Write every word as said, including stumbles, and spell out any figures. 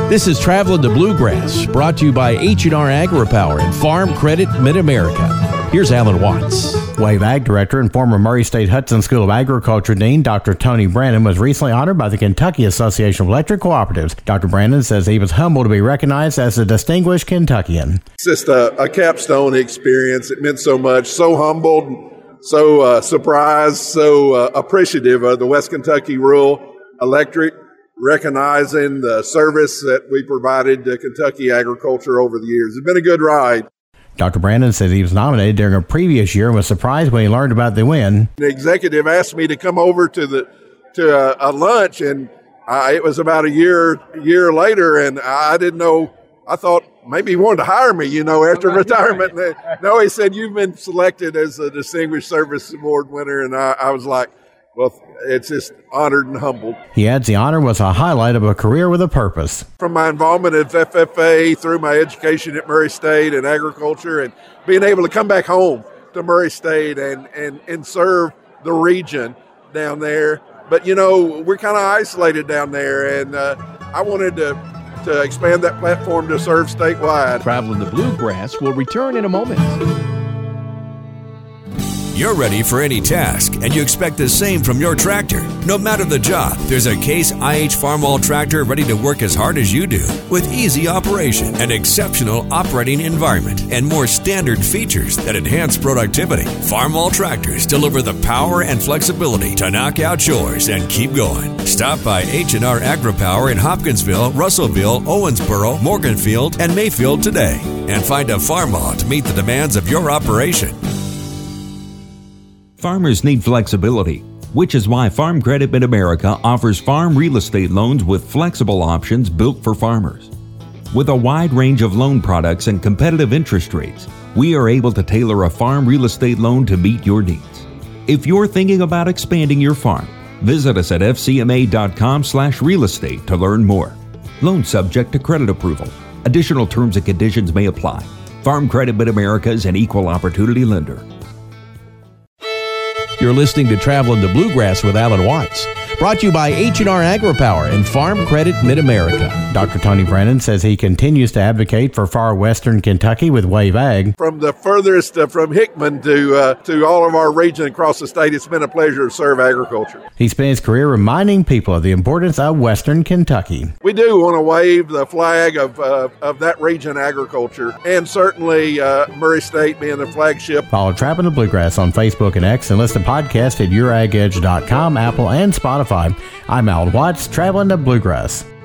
This is Traveling the Bluegrass, brought to you by H and R AgriPower and Farm Credit Mid-America. Here's Alan Watts. Wave Ag Director and former Murray State Hudson School of Agriculture Dean Doctor Tony Brandon was recently honored by the Kentucky Association of Electric Cooperatives. Doctor Brandon says he was humbled to be recognized as a distinguished Kentuckian. It's just a, a capstone experience. It meant so much, so humbled, so uh, surprised, so uh, appreciative of the West Kentucky Rural Electric, recognizing the service that we provided to Kentucky agriculture over the years. It's been a good ride. Doctor Brandon says he was nominated during a previous year and was surprised when he learned about the win. The executive asked me to come over to the to a, a lunch, and I, it was about a year year later, and I didn't know. I thought maybe he wanted to hire me, you know, after retirement. No, he said, "You've been selected as a Distinguished Service Award winner," and I, I was like, well, it's just honored and humbled. He adds the honor was a highlight of a career with a purpose. From my involvement at F F A through my education at Murray State and agriculture, and being able to come back home to Murray State and, and, and serve the region down there. But, you know, we're kind of isolated down there, and uh, I wanted to, to expand that platform to serve statewide. Traveling the Bluegrass will return in a moment. You're ready for any task, and you expect the same from your tractor. No matter the job, there's a Case I H Farmall tractor ready to work as hard as you do, with easy operation, an exceptional operating environment, and more standard features that enhance productivity. Farmall tractors deliver the power and flexibility to knock out chores and keep going. Stop by H and R AgriPower in Hopkinsville, Russellville, Owensboro, Morganfield, and Mayfield today, and find a Farmall to meet the demands of your operation. Farmers need flexibility, which is why Farm Credit Mid-America offers farm real estate loans with flexible options built for farmers. With a wide range of loan products and competitive interest rates, we are able to tailor a farm real estate loan to meet your needs. If you're thinking about expanding your farm, visit us at f c m a dot com slash real estate to learn more. Loan subject to credit approval. Additional terms and conditions may apply. Farm Credit Mid-America is an equal opportunity lender. You're listening to Traveling the Bluegrass with Alan Watts, brought to you by H and R AgriPower and Farm Credit Mid-America. Doctor Tony Brandon says he continues to advocate for far western Kentucky with Wave Ag. From the furthest, uh, from Hickman to uh, to all of our region across the state, it's been a pleasure to serve agriculture. He spent his career reminding people of the importance of western Kentucky. We do want to wave the flag of uh, of that region agriculture, and certainly uh, Murray State being the flagship. Follow Traveling the Bluegrass on Facebook and X, and listen to podcasts at your ag edge dot com, Apple, and Spotify. I'm Alan Watts, Traveling the Bluegrass.